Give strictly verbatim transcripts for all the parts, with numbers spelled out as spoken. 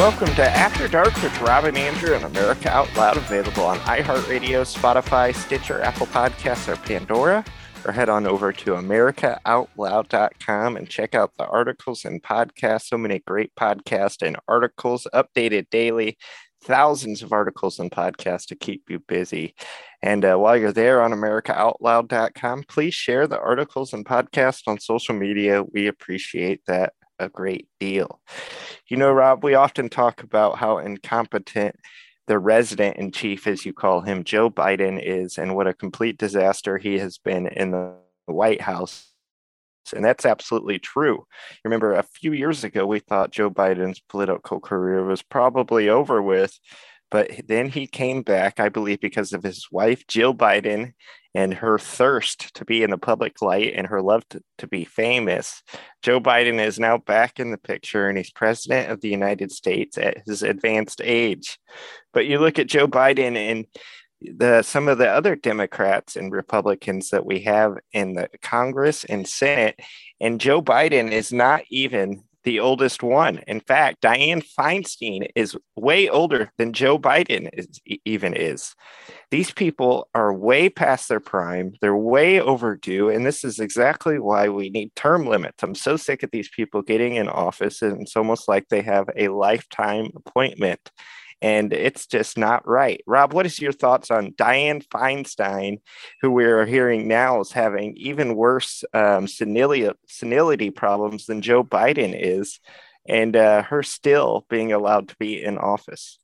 welcome to After Dark with Rob and Andrew and America Out Loud, available on iHeartRadio, Spotify, Stitcher, Apple Podcasts, or Pandora. Or head on over to america out loud dot com and check out the articles and podcasts. So many great podcasts and articles updated daily. Thousands of articles and podcasts to keep you busy. And uh, while you're there on america out loud dot com, please share the articles and podcasts on social media. We appreciate that a great deal. You know, Rob, we often talk about how incompetent the resident in chief, as you call him, Joe Biden, is, and what a complete disaster he has been in the White House. And that's absolutely true. Remember, a few years ago, we thought Joe Biden's political career was probably over with, but then he came back, I believe, because of his wife, Jill Biden, and her thirst to be in the public light and her love to, to be famous. Joe Biden is now back in the picture, and he's president of the United States at his advanced age. But you look at Joe Biden and the some of the other Democrats and Republicans that we have in the Congress and Senate, and Joe Biden is not even the oldest one. In fact, Dianne Feinstein is way older than Joe Biden is, even is. These people are way past their prime. They're way overdue. And this is exactly why we need term limits. I'm so sick of these people getting in office, and it's almost like they have a lifetime appointment. And it's just not right. Rob, what is your thoughts on Dianne Feinstein, who we're hearing now is having even worse um, senility, senility problems than Joe Biden is, and uh, her still being allowed to be in office?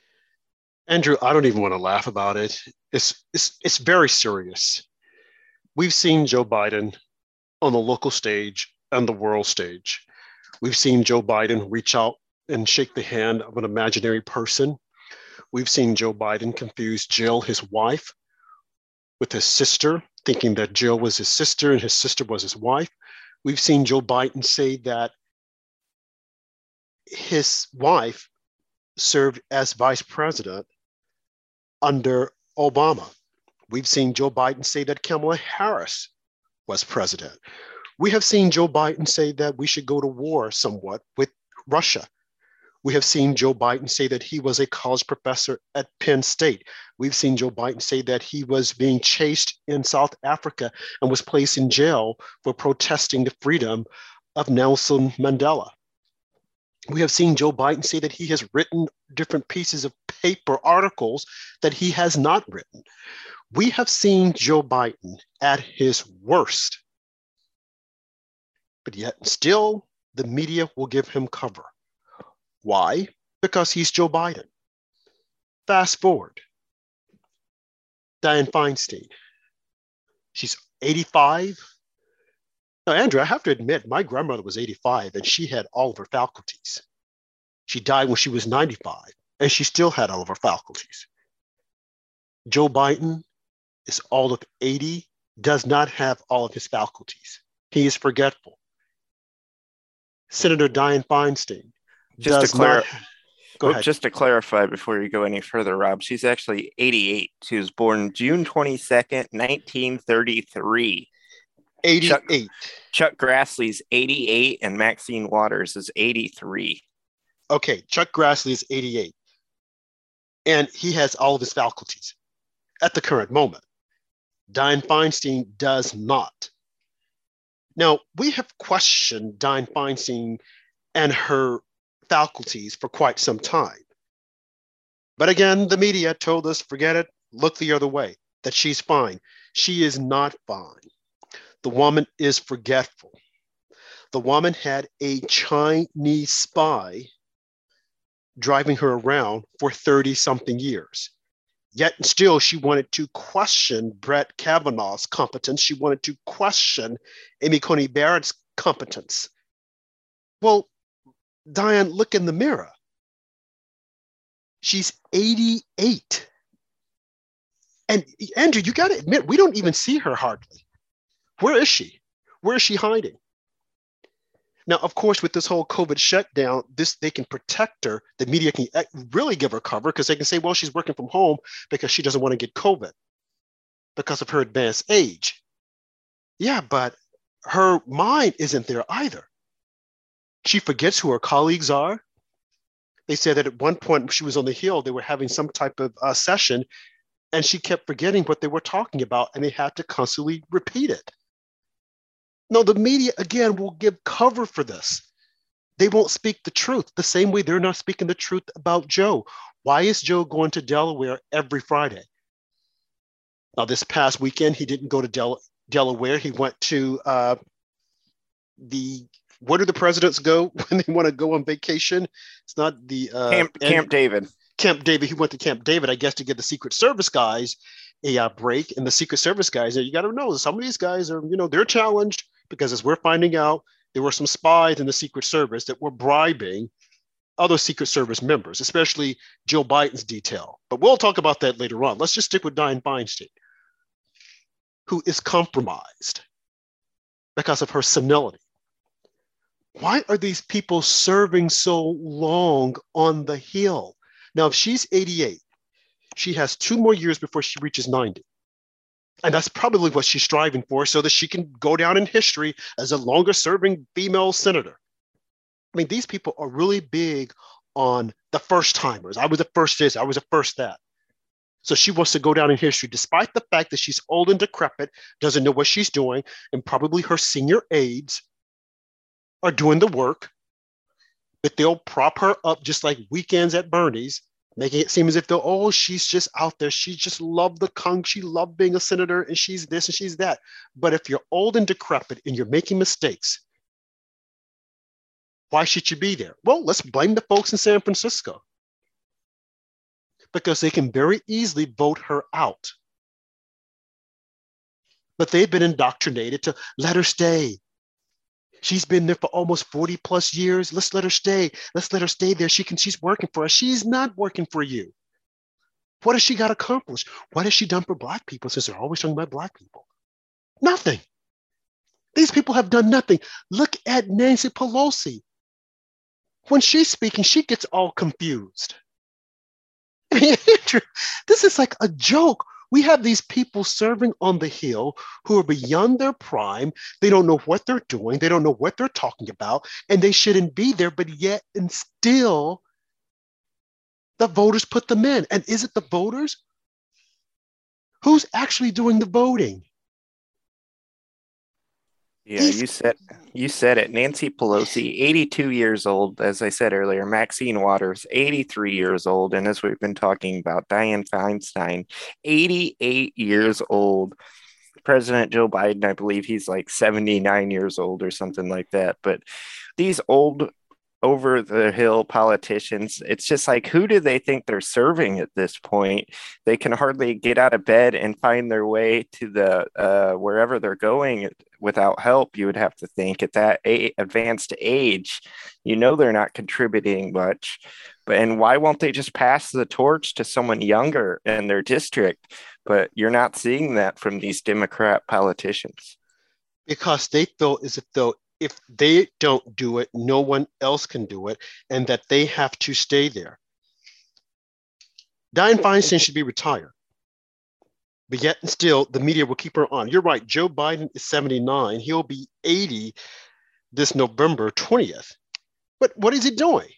Andrew, I don't even want to laugh about it. It's, it's, it's very serious. We've seen Joe Biden on the local stage and the world stage. We've seen Joe Biden reach out and shake the hand of an imaginary person. We've seen Joe Biden confuse Jill, his wife, with his sister, thinking that Jill was his sister and his sister was his wife. We've seen Joe Biden say that his wife served as vice president under Obama. We've seen Joe Biden say that Kamala Harris was president. We have seen Joe Biden say that we should go to war somewhat with Russia. We have seen Joe Biden say that he was a college professor at Penn State. We've seen Joe Biden say that he was being chased in South Africa and was placed in jail for protesting the freedom of Nelson Mandela. We have seen Joe Biden say that he has written different pieces of paper articles that he has not written. We have seen Joe Biden at his worst, but yet still the media will give him cover. Why? Because he's Joe Biden. Fast forward. Dianne Feinstein. She's eighty-five. Now, Andrew, I have to admit, my grandmother was eighty-five and she had all of her faculties. She died when she was ninety-five and she still had all of her faculties. Joe Biden is all of eighty, does not have all of his faculties. He is forgetful. Senator Dianne Feinstein. Just Does to, clar- not, go ahead. just to clarify before you go any further, Rob, she's actually eighty-eight. She was born June twenty-second, nineteen thirty-three. eighty-eight. Chuck, Chuck Grassley's eighty-eight and Maxine Waters is eighty-three. Okay, Chuck Grassley is eighty-eight. And he has all of his faculties at the current moment. Dianne Feinstein does not. Now, we have questioned Dianne Feinstein and her faculties for quite some time. But again, the media told us, forget it, look the other way, that she's fine. She is not fine. The woman is forgetful. The woman had a Chinese spy driving her around for thirty something years. Yet still she wanted to question Brett Kavanaugh's competence. She wanted to question Amy Coney Barrett's competence. Well, Dianne, look in the mirror. She's eighty-eight. And Andrew, you got to admit, we don't even see her hardly. Where is she? Where is she hiding? Now, of course, with this whole COVID shutdown, this they can protect her. The media can really give her cover because they can say, well, she's working from home because she doesn't want to get COVID because of her advanced age. Yeah, but her mind isn't there either. She forgets who her colleagues are. They said that at one point when she was on the Hill, they were having some type of uh, session, and she kept forgetting what they were talking about, and they had to constantly repeat it. No, the media, again, will give cover for this. They won't speak the truth the same way they're not speaking the truth about Joe. Why is Joe going to Delaware every Friday? Now, this past weekend, he didn't go to Del- Delaware. He went to uh, the, where do the presidents go when they want to go on vacation? It's not the... Uh, Camp, Camp and, David. Camp David. He went to Camp David, I guess, to give the Secret Service guys a uh, break. And the Secret Service guys, you got to know, some of these guys are, you know, they're challenged because as we're finding out, there were some spies in the Secret Service that were bribing other Secret Service members, especially Joe Biden's detail. But we'll talk about that later on. Let's just stick with Dianne Feinstein, who is compromised because of her senility. Why are these people serving so long on the Hill? Now, if she's eighty-eight, she has two more years before she reaches ninety. And that's probably what she's striving for, so that she can go down in history as a longer serving female senator. I mean, these people are really big on the first timers. I was the first this, I was the first that. So she wants to go down in history, despite the fact that she's old and decrepit, doesn't know what she's doing, and probably her senior aides are doing the work, but they'll prop her up just like Weekends at Bernie's, making it seem as if though, oh, she's just out there. She just loved the Kong. She loved being a senator, and she's this and she's that. But if you're old and decrepit and you're making mistakes, why should you be there? Well, let's blame the folks in San Francisco, because they can very easily vote her out. But they've been indoctrinated to let her stay. She's been there for almost forty plus years. Let's let her stay. Let's let her stay there. She can, she's working for us. She's not working for you. What has she got accomplished? What has she done for Black people, since they're always talking about Black people? Nothing. These people have done nothing. Look at Nancy Pelosi. When she's speaking, she gets all confused. This is like a joke. We have these people serving on the Hill who are beyond their prime. They don't know what they're doing. They don't know what they're talking about, and they shouldn't be there, but yet and still the voters put them in. And is it the voters? Who's actually doing the voting? Yeah, you said you said it. Nancy Pelosi, eighty-two years old, as I said earlier. Maxine Waters, eighty-three years old, and as we've been talking about, Dianne Feinstein, eighty-eight years old. President Joe Biden, I believe he's like seventy-nine years old or something like that. But these old, over the hill politicians, it's just like, who do they think they're serving at this point? They can hardly get out of bed and find their way to the uh, wherever they're going without help. You would have to think at that a- advanced age, you know, they're not contributing much. But and why won't they just pass the torch to someone younger in their district? But you're not seeing that from these Democrat politicians, because they feel as if though if they don't do it, no one else can do it, and that they have to stay there. Dianne Feinstein should be retired, but yet and still the media will keep her on. You're right, Joe Biden is seventy-nine. He'll be eighty this November twentieth. But what is he doing?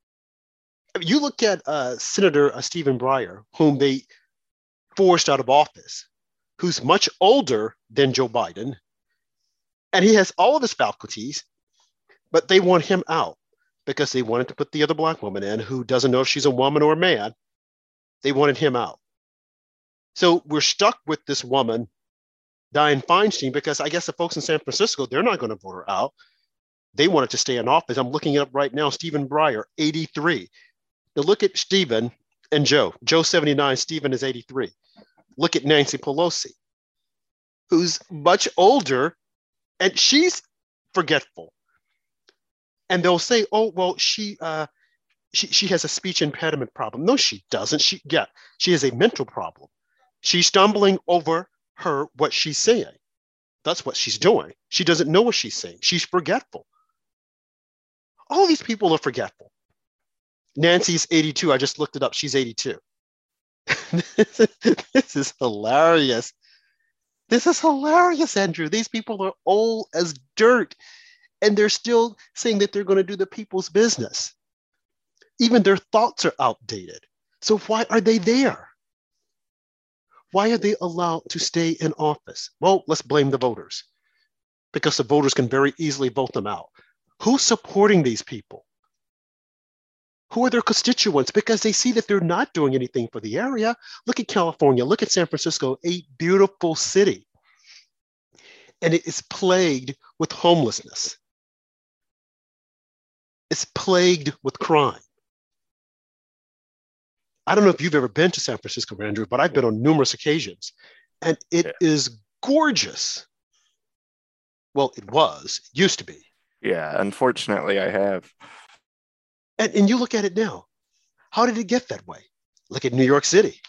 I mean, you look at uh, Senator uh, Stephen Breyer, whom they forced out of office, who's much older than Joe Biden, and he has all of his faculties, but they want him out because they wanted to put the other Black woman in who doesn't know if she's a woman or a man. They wanted him out. So we're stuck with this woman, Dianne Feinstein, because I guess the folks in San Francisco, they're not going to vote her out. They wanted to stay in office. I'm looking it up right now. Stephen Breyer, eighty-three. Now look at Stephen and Joe. Joe, seventy-nine. Stephen is eighty-three. Look at Nancy Pelosi, who's much older, and she's forgetful. And they'll say, oh, well, she, uh, she, she has a speech impediment problem. No, she doesn't. She, yeah, she has a mental problem. She's stumbling over her, what she's saying. That's what she's doing. She doesn't know what she's saying. She's forgetful. All these people are forgetful. Nancy's eighty-two. I just looked it up. She's eighty-two. this, is, this is hilarious. This is hilarious, Andrew. These people are old as dirt, and they're still saying that they're going to do the people's business. Even their thoughts are outdated. So why are they there? Why are they allowed to stay in office? Well, let's blame the voters, because the voters can very easily vote them out. Who's supporting these people? Who are their constituents? Because they see that they're not doing anything for the area. Look at California, look at San Francisco, a beautiful city. And it is plagued with homelessness. It's plagued with crime. I don't know if you've ever been to San Francisco, Andrew, but I've been on numerous occasions, and it yeah. is gorgeous. Well, it was, it used to be. Yeah, unfortunately, I have. And, and you look at it now. How did it get that way? Look at New York City.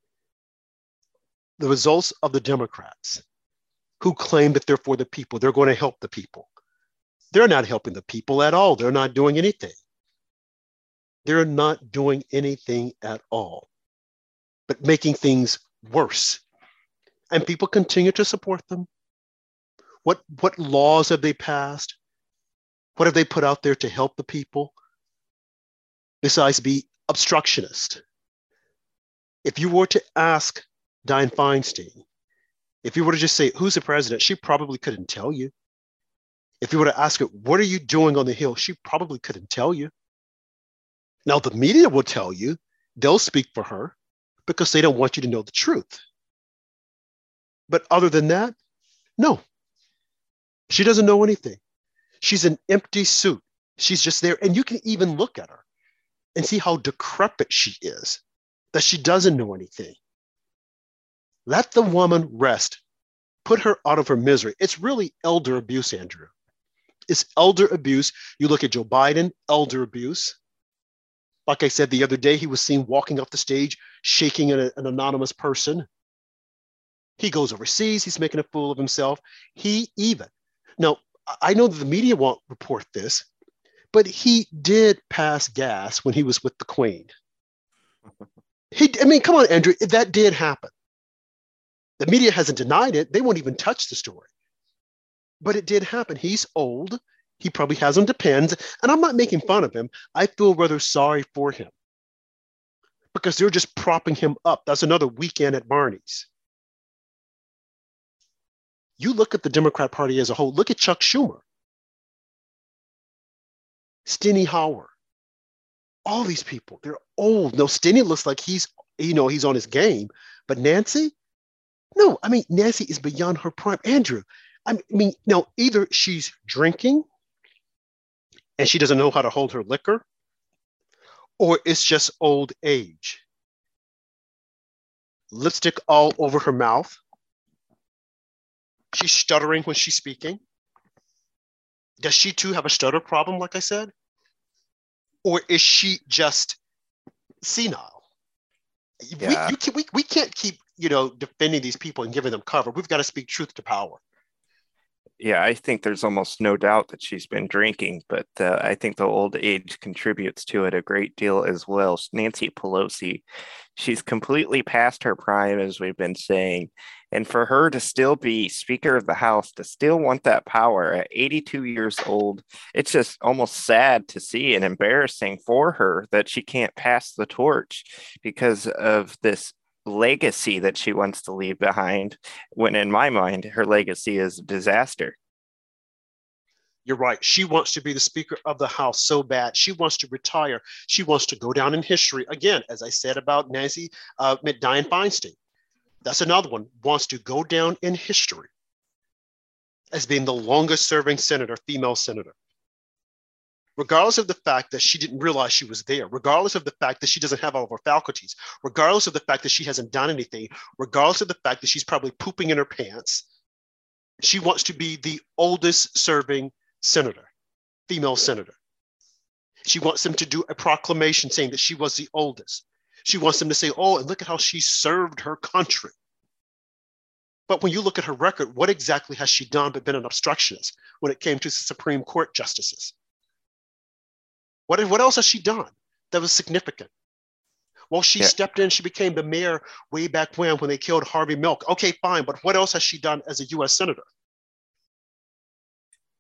The results of the Democrats who claim that they're for the people, they're going to help the people. They're not helping the people at all. They're not doing anything. They're not doing anything at all, but making things worse. And people continue to support them. What, what laws have they passed? What have they put out there to help the people? Besides be obstructionist. If you were to ask Dianne Feinstein, if you were to just say, who's the president? She probably couldn't tell you. If you were to ask her, what are you doing on the Hill? She probably couldn't tell you. Now, the media will tell you, they'll speak for her because they don't want you to know the truth. But other than that, no. She doesn't know anything. She's an empty suit. She's just there. And you can even look at her and see how decrepit she is, that she doesn't know anything. Let the woman rest. Put her out of her misery. It's really elder abuse, Andrew. It's elder abuse. You look at Joe Biden, elder abuse. Like I said the other day, he was seen walking off the stage, shaking an, an anonymous person. He goes overseas. He's making a fool of himself. He even, now, I know that the media won't report this, but he did pass gas when he was with the Queen. He, I mean, come on, Andrew, that did happen. The media hasn't denied it. They won't even touch the story. But it did happen. He's old. He probably has on Depends. And I'm not making fun of him. I feel rather sorry for him because they're just propping him up. That's another weekend at Barney's. You look at the Democrat Party as a whole. Look at Chuck Schumer, Steny Hoyer, all these people. They're old. No, Steny looks like he's, you know, he's on his game. But Nancy, no, I mean, Nancy is beyond her prime. Andrew, I mean, no, either she's drinking and she doesn't know how to hold her liquor, or it's just old age. Lipstick all over her mouth. She's stuttering when she's speaking. Does she too have a stutter problem, like I said? Or is she just senile? Yeah. We, you can, we, we can't keep, you know, defending these people and giving them cover. We've got to speak truth to power. Yeah, I think there's almost no doubt that she's been drinking, but uh, I think the old age contributes to it a great deal as well. Nancy Pelosi, she's completely past her prime, as we've been saying. And for her to still be Speaker of the House, to still want that power at eighty-two years old, it's just almost sad to see and embarrassing for her that she can't pass the torch because of this legacy that she wants to leave behind, when in my mind, her legacy is a disaster. You're right. She wants to be the Speaker of the House so bad. She wants to retire. She wants to go down in history. Again, as I said about Nancy, uh, Dianne Feinstein, that's another one, wants to go down in history as being the longest serving senator, female senator. Regardless of the fact that she didn't realize she was there, regardless of the fact that she doesn't have all of her faculties, regardless of the fact that she hasn't done anything, regardless of the fact that she's probably pooping in her pants, she wants to be the oldest serving senator, female senator. She wants them to do a proclamation saying that she was the oldest. She wants them to say, oh, and look at how she served her country. But when you look at her record, what exactly has she done but been an obstructionist when it came to Supreme Court justices? What, what else has she done that was significant? Well, she yeah. stepped in, she became the mayor way back when, when they killed Harvey Milk. Okay, fine, but what else has she done as a U S senator?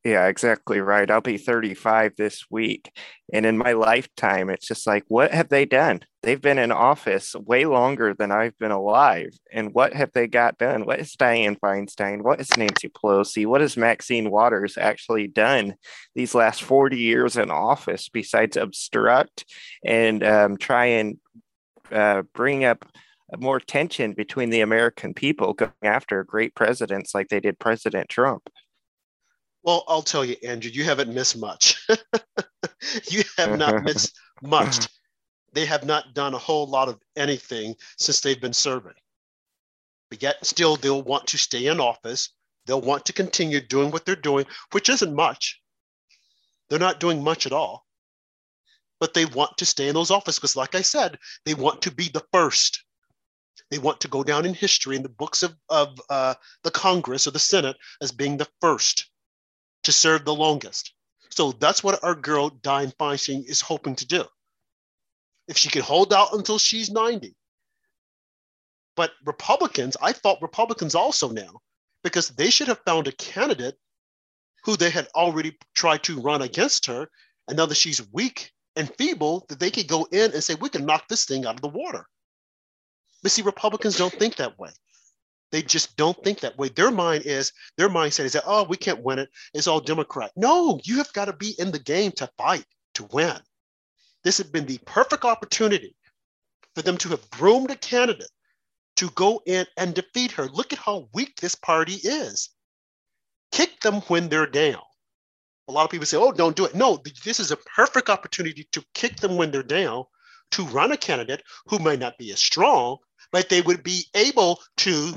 Yeah, exactly right. I'll be thirty-five this week. And in my lifetime, it's just like, what have they done? They've been in office way longer than I've been alive. And what have they got done? What is Dianne Feinstein? What is Nancy Pelosi? What has Maxine Waters actually done these last forty years in office besides obstruct and um, try and uh, bring up more tension between the American people going after great presidents like they did President Trump? Well, I'll tell you, Andrew, you haven't missed much. You have not missed much. They have not done a whole lot of anything since they've been serving. But yet still they'll want to stay in office. They'll want to continue doing what they're doing, which isn't much. They're not doing much at all. But they want to stay in those offices because, like I said, they want to be the first. They want to go down in history in the books of, of uh, the Congress or the Senate as being the first to serve the longest. So that's what our girl Dianne Feinstein is hoping to do. If she can hold out until she's ninety. But Republicans, I thought Republicans also now, because they should have found a candidate who they had already tried to run against her. And now that she's weak and feeble, that they could go in and say, we can knock this thing out of the water. But see, Republicans don't think that way. They just don't think that way. Their mind is, their mindset is that, oh, we can't win it. It's all Democrat. No, you have got to be in the game to fight, to win. This has been the perfect opportunity for them to have groomed a candidate to go in and defeat her. Look at how weak this party is. Kick them when they're down. A lot of people say, oh, don't do it. No, this is a perfect opportunity to kick them when they're down, to run a candidate who may not be as strong, but they would be able to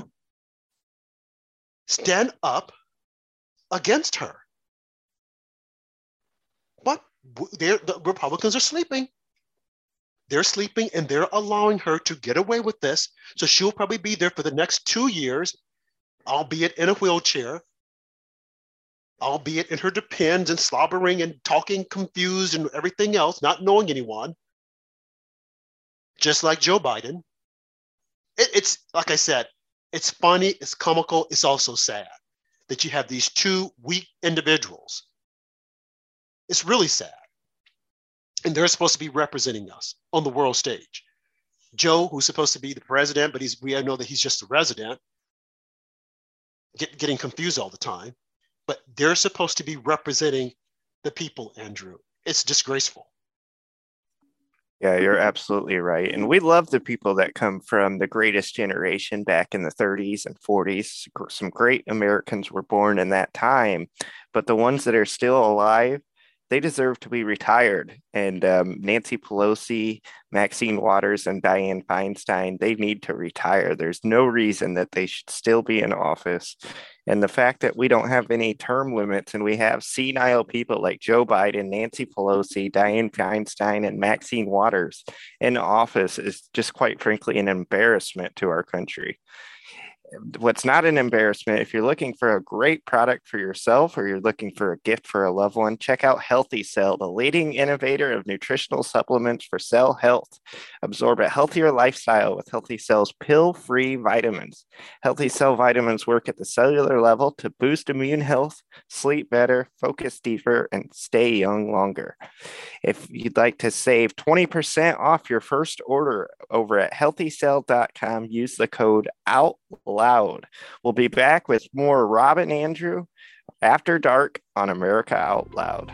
stand up against her. But the Republicans are sleeping. They're sleeping and they're allowing her to get away with this. So she'll probably be there for the next two years, albeit in a wheelchair, albeit in her Depends and slobbering and talking confused and everything else, not knowing anyone, just like Joe Biden. It, it's, like I said, it's funny, it's comical, it's also sad that you have these two weak individuals. It's really sad. And they're supposed to be representing us on the world stage. Joe, who's supposed to be the president, but he's, we know that he's just a resident, get, getting confused all the time. But they're supposed to be representing the people, Andrew. It's disgraceful. Yeah, you're absolutely right. And we love the people that come from the greatest generation back in the thirties and forties. Some great Americans were born in that time, but the ones that are still alive, they deserve to be retired. And um, Nancy Pelosi, Maxine Waters, and Dianne Feinstein, they need to retire. There's no reason that they should still be in office. And the fact that we don't have any term limits and we have senile people like Joe Biden, Nancy Pelosi, Dianne Feinstein, and Maxine Waters in office is just quite frankly an embarrassment to our country. What's not an embarrassment, if you're looking for a great product for yourself or you're looking for a gift for a loved one, check out Healthy Cell, the leading innovator of nutritional supplements for cell health. Absorb a healthier lifestyle with Healthy Cell's pill-free vitamins. Healthy Cell vitamins work at the cellular level to boost immune health, sleep better, focus deeper, and stay young longer. If you'd like to save twenty percent off your first order over at healthy cell dot com, use the code OUTLOUD. We'll be back with more Rob and Andrew after dark on America Out Loud.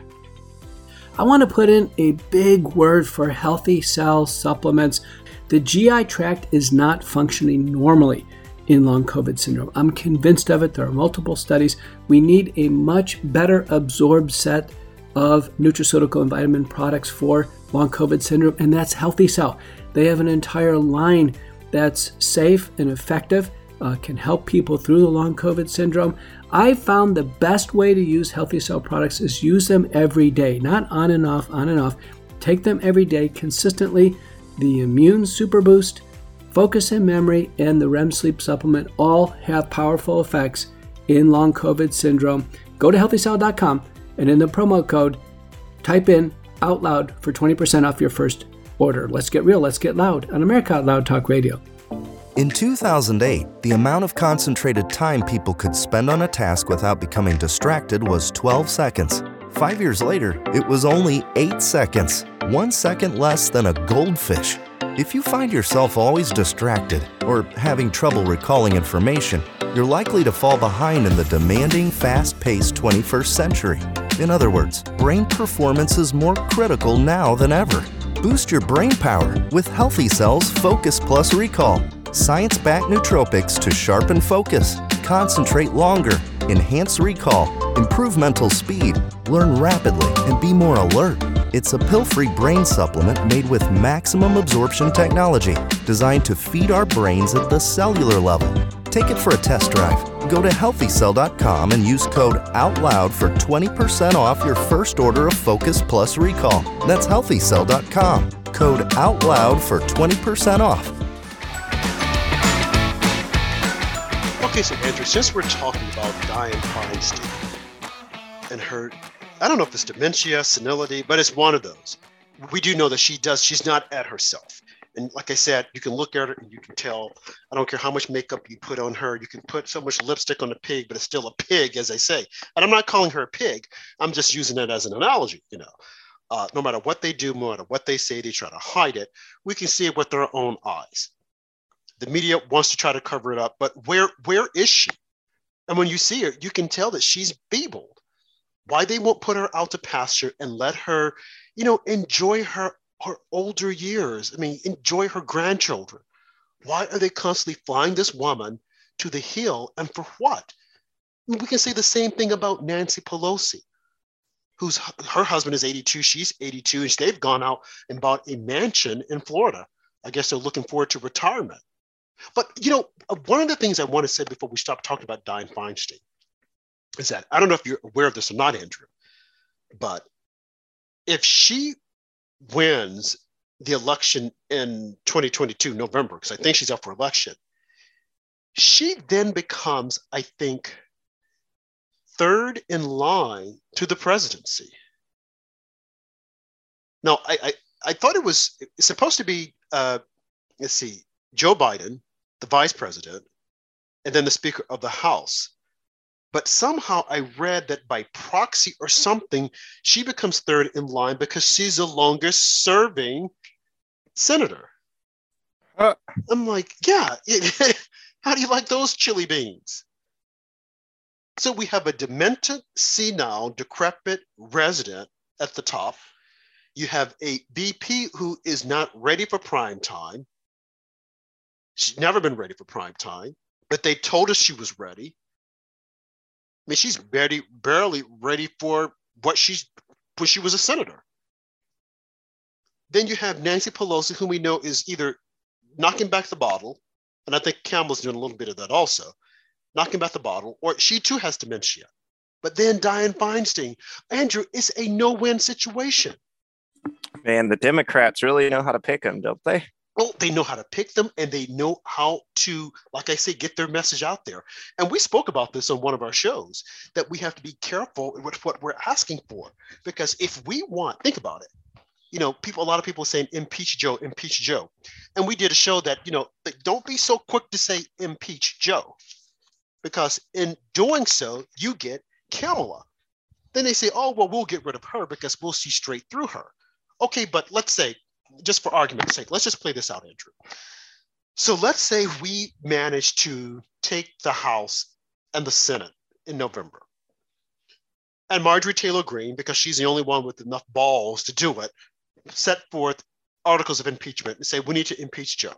I want to put in a big word for Healthy Cell supplements. The G I tract is not functioning normally in long COVID syndrome. I'm convinced of it. There are multiple studies. We need a much better absorbed set of nutraceutical and vitamin products for long COVID syndrome, and that's Healthy Cell. They have an entire line that's safe and effective, uh, can help people through the long COVID syndrome. I found the best way to use Healthy Cell products is use them every day, not on and off, on and off. Take them every day consistently. The Immune Super Boost, Focus and Memory, and the R E M Sleep Supplement all have powerful effects in long COVID syndrome. Go to healthy cell dot com and in the promo code, type in OUTLOUD for twenty percent off your first order. Let's get real, let's get loud on America Out Loud Talk Radio. In two thousand eight, the amount of concentrated time people could spend on a task without becoming distracted was twelve seconds. Five years later, it was only eight seconds, one second less than a goldfish. If you find yourself always distracted or having trouble recalling information, you're likely to fall behind in the demanding, fast-paced twenty-first century. In other words, brain performance is more critical now than ever. Boost your brain power with Healthy Cells Focus Plus Recall. Science-backed nootropics to sharpen focus, concentrate longer, enhance recall, improve mental speed, learn rapidly, and be more alert. It's a pill-free brain supplement made with maximum absorption technology, designed to feed our brains at the cellular level. Take it for a test drive. Go to healthy cell dot com and use code OUTLOUD for twenty percent off your first order of Focus Plus Recall. That's healthy cell dot com. Code OUTLOUD for twenty percent off. Okay, so Andrew, since we're talking about Dianne Feinstein and her, I don't know if it's dementia, senility, but it's one of those. We do know that she does, she's not at herself. And like I said, you can look at her and you can tell, I don't care how much makeup you put on her, you can put so much lipstick on a pig, but it's still a pig, as they say. And I'm not calling her a pig, I'm just using it as an analogy, you know. Uh, no matter what they do, no matter what they say, they try to hide it. We can see it with our own eyes. The media wants to try to cover it up, but where where is she? And when you see her, you can tell that she's feebled. Why they won't put her out to pasture and let her, you know, enjoy her, her older years. I mean, enjoy her grandchildren. Why are they constantly flying this woman to the Hill, and for what? I mean, we can say the same thing about Nancy Pelosi, whose her husband is eighty-two, she's eighty-two, and they've gone out and bought a mansion in Florida. I guess they're looking forward to retirement. But, you know, one of the things I want to say before we stop talking about Dianne Feinstein is that, I don't know if you're aware of this or not, Andrew, but if she wins the election in twenty twenty-two, November, because I think she's up for election, she then becomes, I think, third in line to the presidency. Now, I, I, I thought it was it's supposed to be, uh, let's see, Joe Biden, the vice president, and then the Speaker of the House. But somehow I read that by proxy or something, she becomes third in line because she's the longest serving senator. Uh, I'm like, yeah, how do you like those chili beans? So we have a demented, senile, decrepit resident at the top. You have a V P who is not ready for prime time. She's never been ready for prime time, but they told us she was ready. I mean, she's barely, barely ready for what she's, when she was a senator. Then you have Nancy Pelosi, whom we know is either knocking back the bottle, and I think Campbell's doing a little bit of that also, knocking back the bottle, or she too has dementia. But then Dianne Feinstein, Andrew, it's a no-win situation. Man, the Democrats really know how to pick them, don't they? Oh, they know how to pick them, and they know how to, like I say, get their message out there. And we spoke about this on one of our shows, that we have to be careful with what we're asking for. Because if we want, think about it, you know, people, a lot of people are saying impeach Joe, impeach Joe. And we did a show that, you know, don't be so quick to say impeach Joe, because in doing so, you get Kamala. Then they say, oh, well, we'll get rid of her because we'll see straight through her. Okay, but let's say, just for argument's sake, let's just play this out, Andrew. So let's say we manage to take the House and the Senate in November. And Marjorie Taylor Greene, because she's the only one with enough balls to do it, set forth articles of impeachment and say, we need to impeach Joe.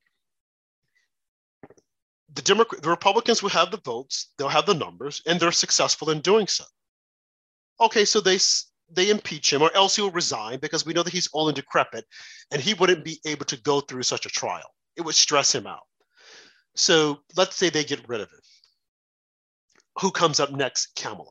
The, Democrat, the Republicans will have the votes, they'll have the numbers, and they're successful in doing so. Okay, so they... they impeach him, or else he'll resign, because we know that he's old and decrepit and he wouldn't be able to go through such a trial. It would stress him out. So let's say they get rid of him. Who comes up next? Kamala.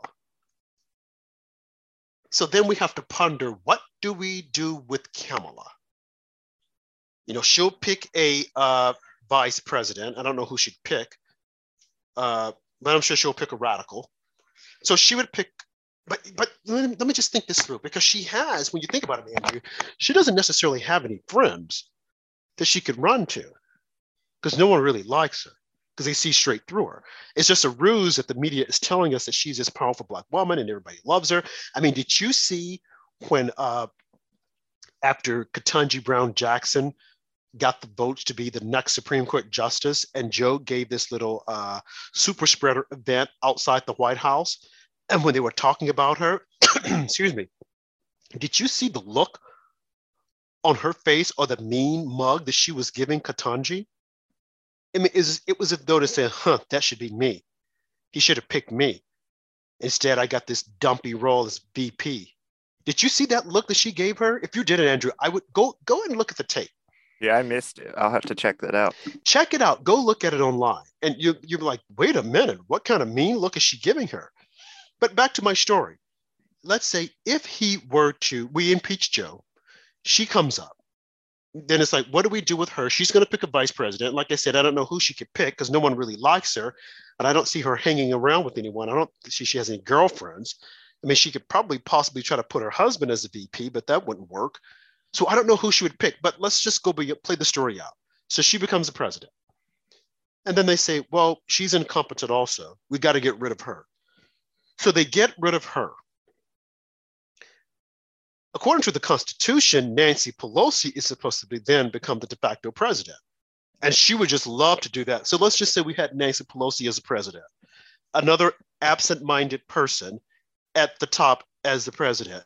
So then we have to ponder, what do we do with Kamala? You know, she'll pick a uh, vice president. I don't know who she'd pick, uh, but I'm sure she'll pick a radical. So she would pick But but let me, let me just think this through, because she has, when you think about it, Andrew, she doesn't necessarily have any friends that she could run to. because no one really likes her because they see straight through her. It's just a ruse that the media is telling us that she's this powerful Black woman and everybody loves her. I mean, did you see when uh, after Ketanji Brown Jackson got the votes to be the next Supreme Court justice, and Joe gave this little uh, super spreader event outside the White House, and when they were talking about her, excuse me, did you see the look on her face or the mean mug that she was giving Ketanji? I mean, it was, it was as though to say, huh, that should be me. He should have picked me. Instead, I got this dumpy role as V P. Did you see that look that she gave her? If you did it, Andrew, I would go go and look at the tape. Yeah, I missed it. I'll have to check that out. Check it out. Go look at it online. And you, you're like, wait a minute, what kind of mean look is she giving her? But back to my story. Let's say if he were to, we impeach Joe, she comes up. Then it's like, what do we do with her? She's going to pick a vice president. Like I said, I don't know who she could pick because no one really likes her. And I don't see her hanging around with anyone. I don't see she has any girlfriends. I mean, she could probably possibly try to put her husband as a V P, but that wouldn't work. So I don't know who she would pick, but let's just go be, play the story out. So she becomes the president. And then they say, well, she's incompetent also. We got to get rid of her. So they get rid of her. According to the Constitution, Nancy Pelosi is supposed to be then become the de facto president. And she would just love to do that. So let's just say we had Nancy Pelosi as a president, another absent-minded person at the top as the president.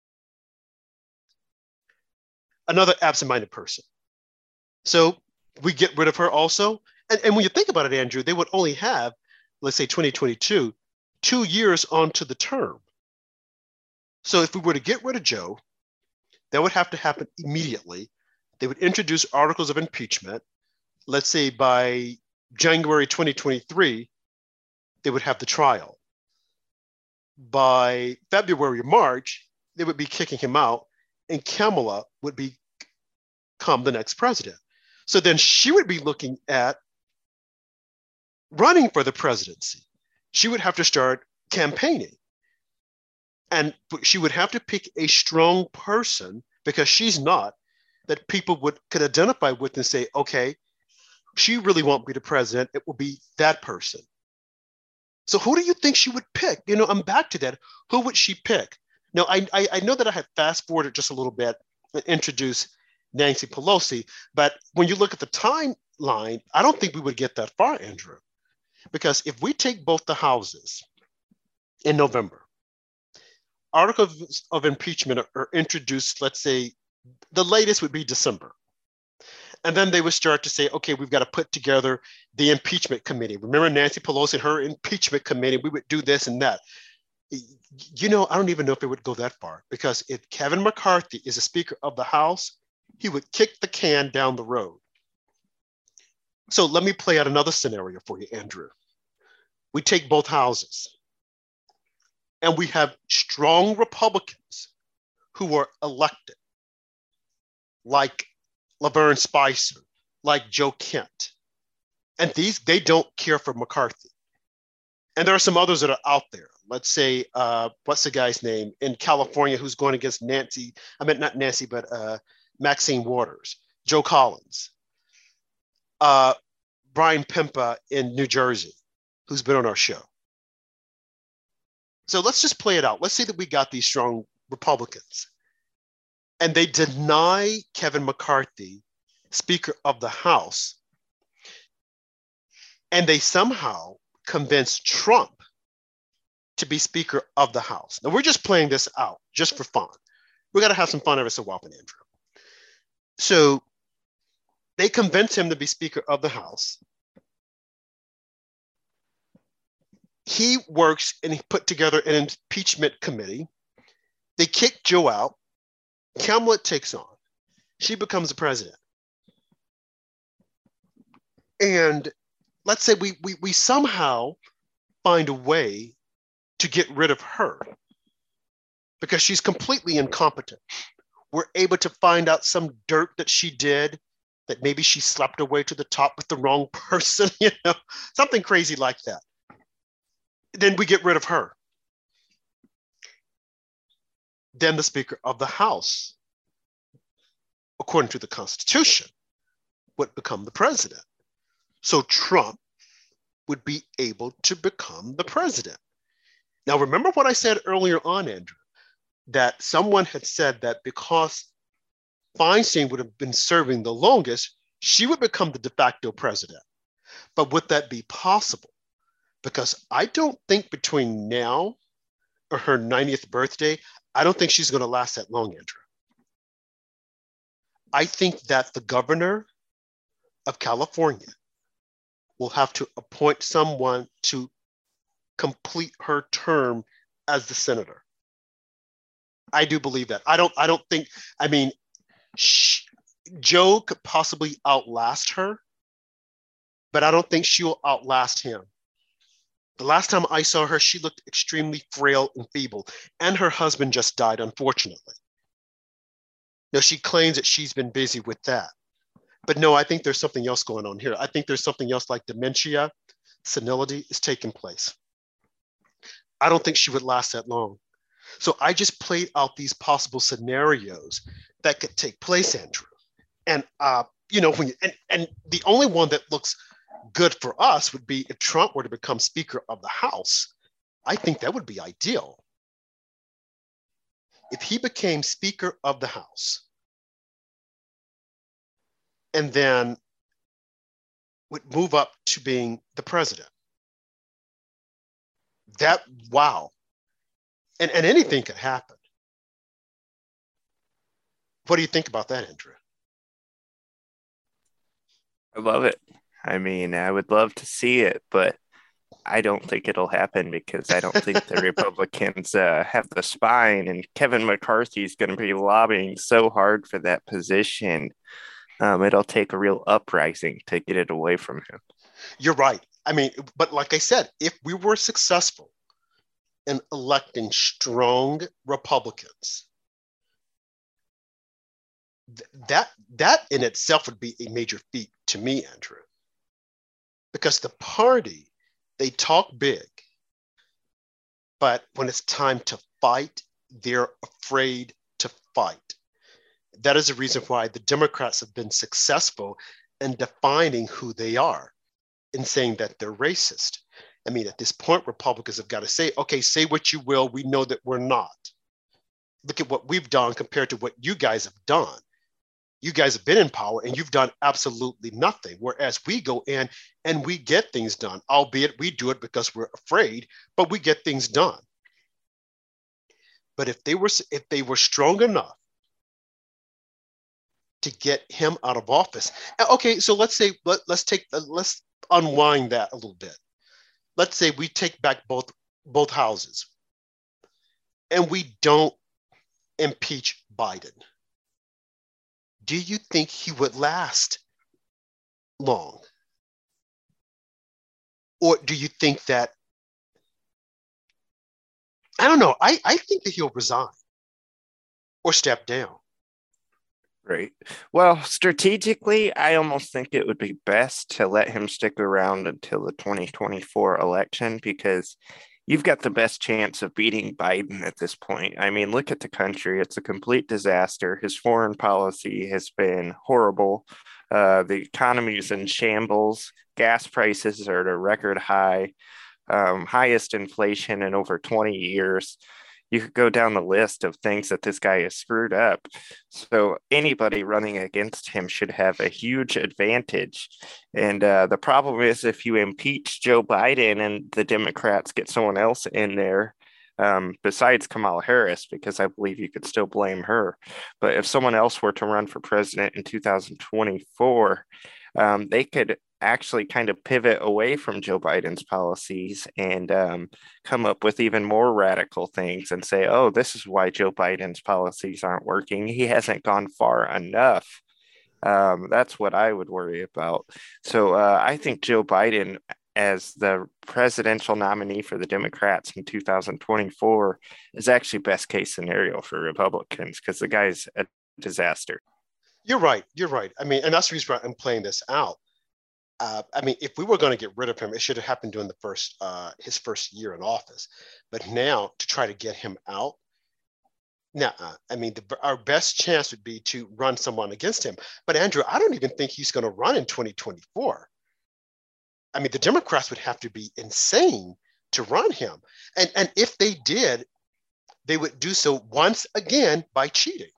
Another absent-minded person. So we get rid of her also. And, and when you think about it, Andrew, they would only have, let's say twenty twenty-two, two years onto the term. So if we were to get rid of Joe, that would have to happen immediately. They would introduce articles of impeachment. Let's say by January twenty twenty-three, they would have the trial. By February or March, they would be kicking him out, and Kamala would become the next president. So then she would be looking at running for the presidency. She would have to start campaigning. And she would have to pick a strong person, because she's not, that people would could identify with and say, okay, she really won't be the president. It will be that person. So who do you think she would pick? You know, I'm back to that. Who would she pick? Now, I, I, I know that I had fast forwarded just a little bit and introduced Nancy Pelosi, but when you look at the timeline, I don't think we would get that far, Andrew, because if we take both the houses in November, articles of impeachment are, are introduced, let's say, the latest would be December. And then they would start to say, okay, we've got to put together the impeachment committee. Remember Nancy Pelosi and her impeachment committee, we would do this and that. You know, I don't even know if it would go that far, because if Kevin McCarthy is a Speaker of the House, he would kick the can down the road. So let me play out another scenario for you, Andrew. We take both houses, and we have strong Republicans who are elected, like Laverne Spicer, like Joe Kent. And these, they don't care for McCarthy. And there are some others that are out there. Let's say, uh, what's the guy's name in California who's going against Nancy, I meant not Nancy, but uh, Maxine Waters, Joe Collins, uh, Brian Pimpa in New Jersey, who's been on our show. So let's just play it out. Let's say that we got these strong Republicans, and they deny Kevin McCarthy Speaker of the House, and they somehow convince Trump to be Speaker of the House. Now, we're just playing this out just for fun. We got to have some fun every so often, Andrew. So they convince him to be Speaker of the House. He works and he put together an impeachment committee. They kick Joe out. Kamala takes on. She becomes the president. And let's say we, we, we somehow find a way to get rid of her because she's completely incompetent. We're able to find out some dirt that she did, that maybe she slept her way to the top with the wrong person, you know, something crazy like that. Then we get rid of her. Then the Speaker of the House, according to the Constitution, would become the president. So Trump would be able to become the president. Now, remember what I said earlier on, Andrew, that someone had said that because Feinstein would have been serving the longest, she would become the de facto president. But would that be possible? Because I don't think between now or her ninetieth birthday, I don't think she's going to last that long, Andrew. I think that the governor of California will have to appoint someone to complete her term as the senator. I do believe that. I don't, I don't think, I mean, she, Joe could possibly outlast her, but I don't think she will outlast him. The last time I saw her, she looked extremely frail and feeble, and her husband just died, unfortunately. Now, she claims that she's been busy with that. But no, I think there's something else going on here. I think there's something else like dementia, senility is taking place. I don't think she would last that long. So I just played out these possible scenarios that could take place, Andrew. And, uh, you know, when you, and, and the only one that looks good for us would be if Trump were to become Speaker of the House. I think that would be ideal. If he became Speaker of the House and then would move up to being the president, that, wow. And, and anything could happen. What do you think about that, Andrew? I love it. I mean, I would love to see it, but I don't think it'll happen because I don't think the Republicans uh, have the spine, and Kevin McCarthy is going to be lobbying so hard for that position. Um, it'll take a real uprising to get it away from him. You're right. I mean, but like I said, if we were successful in electing strong Republicans, th- that that in itself would be a major feat to me, Andrew. Because the party, they talk big, but when it's time to fight, they're afraid to fight. That is the reason why the Democrats have been successful in defining who they are, in saying that they're racist. I mean, at this point, Republicans have got to say, okay, say what you will, we know that we're not. Look at what we've done compared to what you guys have done. You guys have been in power and you've done absolutely nothing. Whereas we go in and we get things done, albeit we do it because we're afraid, but we get things done. But if they were, if they were strong enough to get him out of office, okay, so let's say, let, let's take, let's unwind that a little bit. Let's say we take back both, both houses and we don't impeach Biden. Do you think he would last long? Or do you think that, I don't know, I, I think that he'll resign or step down. Right. Well, strategically, I almost think it would be best to let him stick around until the twenty twenty-four election, because you've got the best chance of beating Biden at this point. I mean, look at the country. It's a complete disaster. His foreign policy has been horrible. Uh, the economy is in shambles. Gas prices are at a record high, um, highest inflation in over twenty years. You could go down the list of things that this guy has screwed up. So anybody running against him should have a huge advantage. And uh, the problem is, if you impeach Joe Biden and the Democrats get someone else in there, um, besides Kamala Harris, because I believe you could still blame her. But if someone else were to run for president in two thousand twenty-four, um, they could actually kind of pivot away from Joe Biden's policies and um, come up with even more radical things and say, oh, this is why Joe Biden's policies aren't working. He hasn't gone far enough. Um, that's what I would worry about. So uh, I think Joe Biden, as the presidential nominee for the Democrats in two thousand twenty-four, is actually best case scenario for Republicans, because the guy's a disaster. You're right. You're right. I mean, and that's the reason why I'm playing this out. Uh, I mean, if we were going to get rid of him, it should have happened during the first uh, his first year in office. But now to try to get him out, now I mean, the, our best chance would be to run someone against him. But Andrew, I don't even think he's going to run in twenty twenty-four. I mean, the Democrats would have to be insane to run him. And, and if they did, they would do so once again by cheating.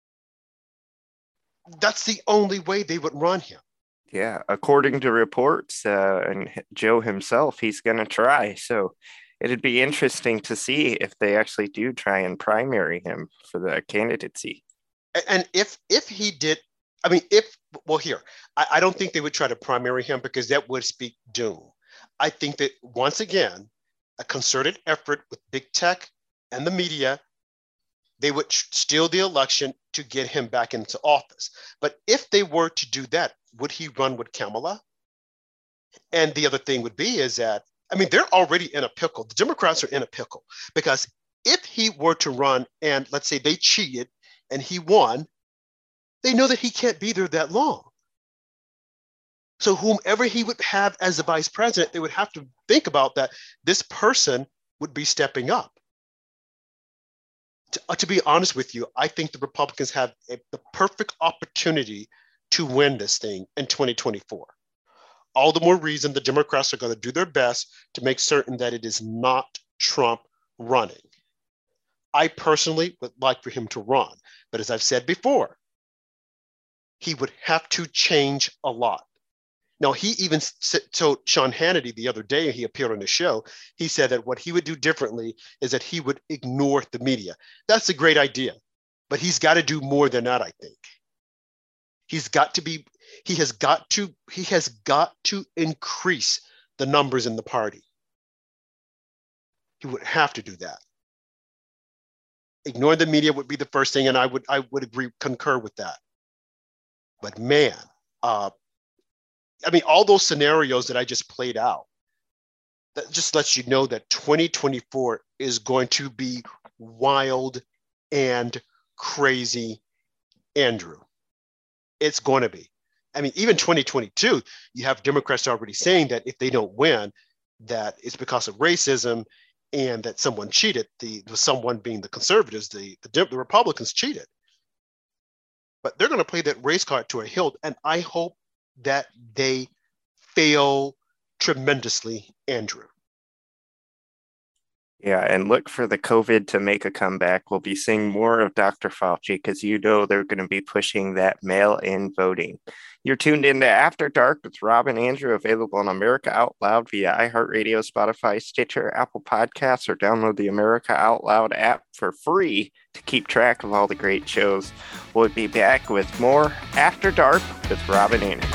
That's the only way they would run him. Yeah, according to reports uh, and Joe himself, he's going to try. So it'd be interesting to see if they actually do try and primary him for the candidacy. And if if he did, I mean, if, well, here, I, I don't think they would try to primary him because that would speak doom. I think that once again, a concerted effort with big tech and the media, they would steal the election to get him back into office. But if they were to do that, would he run with Kamala? And the other thing would be is that, I mean, they're already in a pickle. The Democrats are in a pickle because if he were to run and let's say they cheated and he won, they know that he can't be there that long. So whomever he would have as the vice president, they would have to think about that this person would be stepping up. To, uh, to be honest with you, I think the Republicans have a, the perfect opportunity to win this thing in twenty twenty-four. All the more reason the Democrats are going to do their best to make certain that it is not Trump running. I personally would like for him to run, but as I've said before, he would have to change a lot. Now, he even told Sean Hannity the other day, he appeared on the show, he said that what he would do differently is that he would ignore the media. That's a great idea, but he's got to do more than that, I think. He's got to be, he has got to, he has got to increase the numbers in the party. He would have to do that. Ignoring the media would be the first thing, and I would, I would agree, concur with that. But man, uh, I mean, all those scenarios that I just played out, that just lets you know that twenty twenty-four is going to be wild and crazy, Andrew. It's going to be. I mean, even twenty twenty-two, you have Democrats already saying that if they don't win, that it's because of racism and that someone cheated, the, the someone being the conservatives, the, the, the Republicans cheated. But they're going to play that race card to a hilt, and I hope that they fail tremendously, Andrew. Yeah, and look for the COVID to make a comeback. We'll be seeing more of Doctor Fauci because you know they're going to be pushing that mail-in voting. You're tuned into After Dark with Rob and Andrew, available on America Out Loud via iHeartRadio, Spotify, Stitcher, Apple Podcasts, or download the America Out Loud app for free to keep track of all the great shows. We'll be back with more After Dark with Rob and Andrew.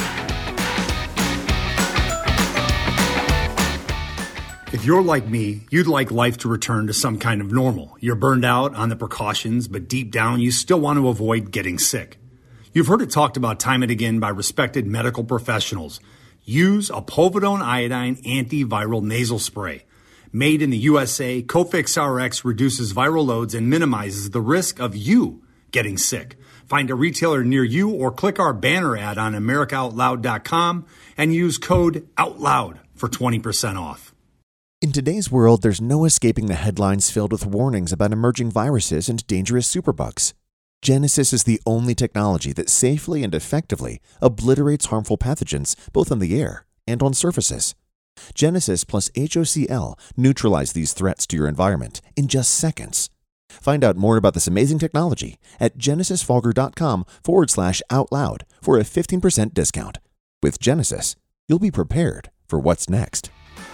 If you're like me, you'd like life to return to some kind of normal. You're burned out on the precautions, but deep down, you still want to avoid getting sick. You've heard it talked about time and again by respected medical professionals. Use a povidone iodine antiviral nasal spray. Made in the U S A, Cofix R X reduces viral loads and minimizes the risk of you getting sick. Find a retailer near you or click our banner ad on America Out Loud dot com and use code OUTLOUD for twenty percent off. In today's world, there's no escaping the headlines filled with warnings about emerging viruses and dangerous superbugs. Genesis is the only technology that safely and effectively obliterates harmful pathogens both on the air and on surfaces. Genesis plus H O C L neutralize these threats to your environment in just seconds. Find out more about this amazing technology at genesisfogger.com forward slash out loud for a fifteen percent discount. With Genesis, you'll be prepared for what's next.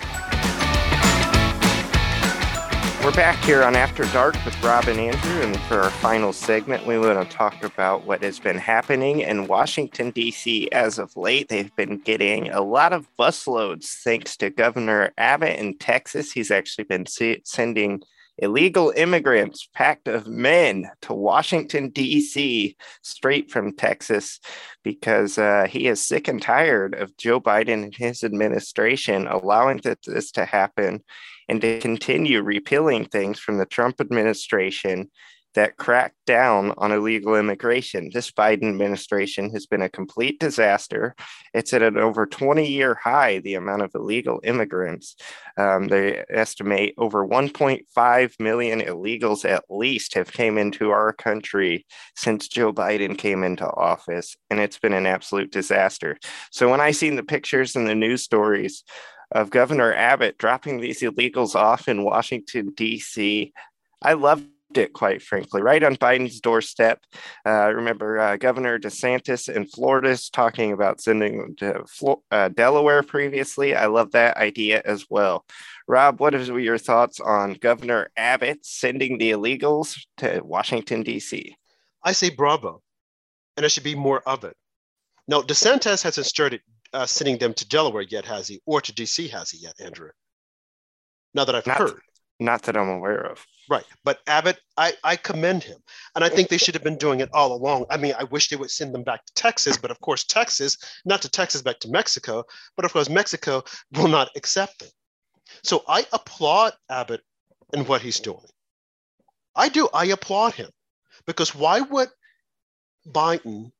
We're back here on After Dark with Rob and Andrew, and for our final segment, we want to talk about what has been happening in Washington, D C as of late. They've been getting a lot of busloads thanks to Governor Abbott in Texas. He's actually been sending illegal immigrants, packed of men, to Washington, D C straight from Texas because uh, he is sick and tired of Joe Biden and his administration allowing this to happen and to continue repealing things from the Trump administration that cracked down on illegal immigration. This Biden administration has been a complete disaster. It's at an over twenty-year high, the amount of illegal immigrants. Um, they estimate over one point five million illegals at least have came into our country since Joe Biden came into office, and it's been an absolute disaster. So when I seen the pictures and the news stories of Governor Abbott dropping these illegals off in Washington, D C, I loved it, quite frankly, right on Biden's doorstep. Uh, remember uh, Governor DeSantis in Florida talking about sending them to Flo- uh, Delaware previously. I love that idea as well. Rob, what are your thoughts on Governor Abbott sending the illegals to Washington, D C? I say bravo, and there should be more of it. No, DeSantis hasn't started uh, sending them to Delaware yet, has he? Or to D C, has he yet, Andrew? Now that I've Not, heard. Not that I'm aware of. Right. But Abbott, I, I commend him. And I think they should have been doing it all along. I mean, I wish they would send them back to Texas, but of course, Texas, not to Texas, back to Mexico, but of course, Mexico will not accept them. So I applaud Abbott in what he's doing. I do. I applaud him, because why would Biden,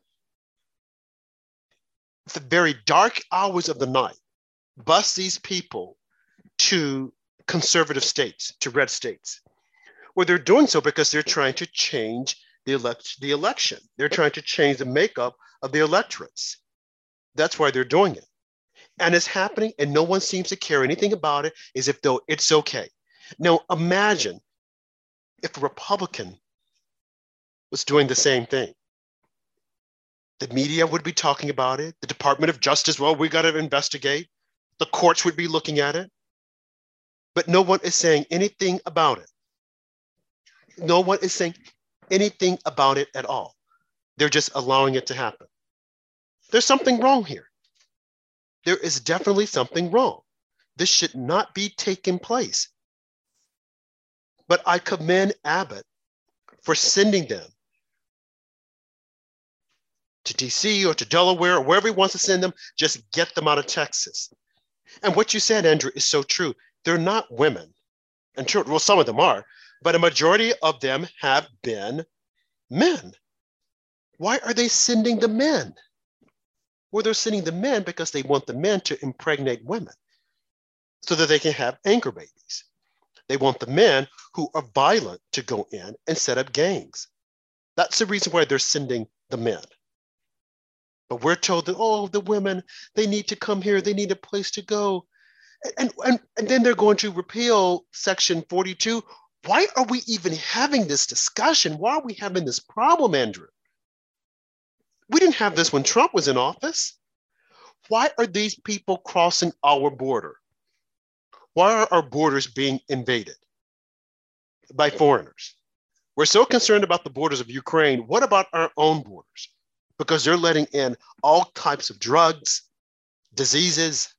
the very dark hours of the night, bus these people to conservative states, to red states? Well, they're doing so because they're trying to change the, elect- the election. They're trying to change the makeup of the electorates. That's why they're doing it. And it's happening, and no one seems to care anything about it, as if though it's okay. Now, imagine if a Republican was doing the same thing. The media would be talking about it. The Department of Justice, well, we got to investigate. The courts would be looking at it. But no one is saying anything about it. No one is saying anything about it at all. They're just allowing it to happen. There's something wrong here. There is definitely something wrong. This should not be taking place. But I commend Abbott for sending them to D C or to Delaware or wherever he wants to send them. Just get them out of Texas. And what you said, Andrew, is so true. They're not women. And sure, well, some of them are, but a majority of them have been men. Why are they sending the men? Well, they're sending the men because they want the men to impregnate women so that they can have anchor babies. They want the men who are violent to go in and set up gangs. That's the reason why they're sending the men. But we're told that, oh, the women, they need to come here. They need a place to go. And, and, and then they're going to repeal Section forty-two. Why are we even having this discussion? Why are we having this problem, Andrew? We didn't have this when Trump was in office. Why are these people crossing our border? Why are our borders being invaded by foreigners? We're so concerned about the borders of Ukraine. What about our own borders? Because they're letting in all types of drugs, diseases,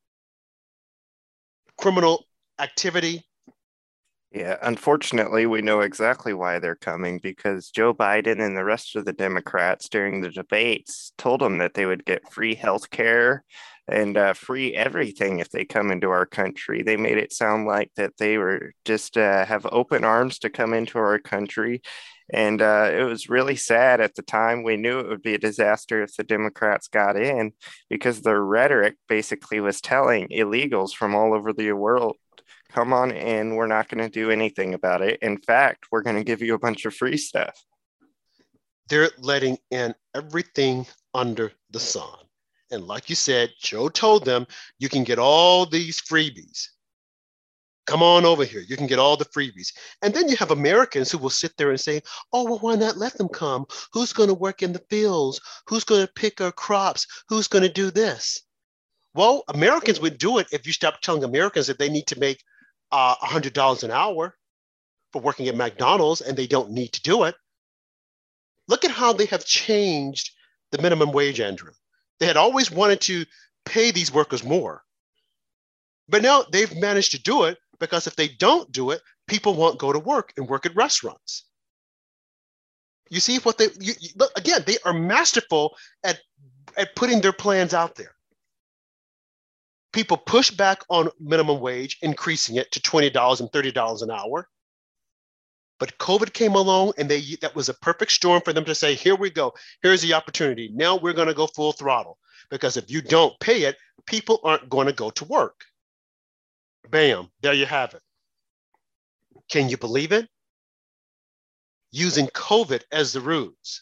criminal activity. Yeah, unfortunately, we know exactly why they're coming, because Joe Biden and the rest of the Democrats during the debates told them that they would get free health care and uh, free everything if they come into our country. They made it sound like that they were just uh, have open arms to come into our country. And uh, it was really sad at the time. We knew it would be a disaster if the Democrats got in, because their rhetoric basically was telling illegals from all over the world, come on in, we're not going to do anything about it. In fact, we're going to give you a bunch of free stuff. They're letting in everything under the sun. And like you said, Joe told them, you can get all these freebies. Come on over here. You can get all the freebies. And then you have Americans who will sit there and say, oh, well, why not let them come? Who's going to work in the fields? Who's going to pick our crops? Who's going to do this? Well, Americans would do it if you stop telling Americans that they need to make uh, one hundred dollars an hour for working at McDonald's, and they don't need to do it. Look at how they have changed the minimum wage, Andrew. They had always wanted to pay these workers more. But now they've managed to do it, because if they don't do it, people won't go to work and work at restaurants. You see what they, you, you, look, again, they are masterful at, at putting their plans out there. People push back on minimum wage, increasing it to twenty dollars and thirty dollars an hour. But COVID came along, and they that was a perfect storm for them to say, here we go. Here's the opportunity. Now we're going to go full throttle, because if you don't pay it, people aren't going to go to work. Bam, there you have it. Can you believe it? Using COVID as the ruse.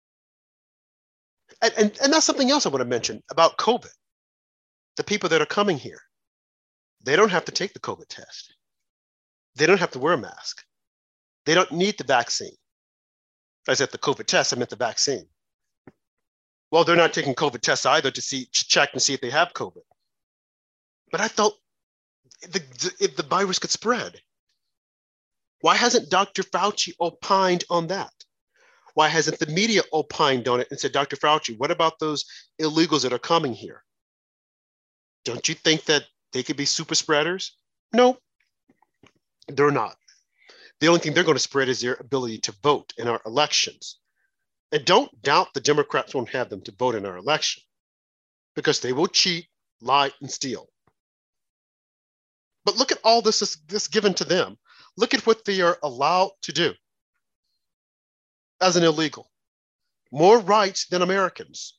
And, and, and that's something else I want to mention about COVID. The people that are coming here, they don't have to take the COVID test. They don't have to wear a mask. They don't need the vaccine. I said the COVID test, I meant the vaccine. Well, they're not taking COVID tests either to see, to check and see if they have COVID. But I thought the, the, if the virus could spread, why hasn't Doctor Fauci opined on that? Why hasn't the media opined on it and said, Doctor Fauci, what about those illegals that are coming here? Don't you think that they could be super spreaders? No, they're not. The only thing they're going to spread is their ability to vote in our elections. And don't doubt the Democrats won't have them to vote in our election, because they will cheat, lie, and steal. But look at all this this given to them. Look at what they are allowed to do as an illegal. More rights than Americans.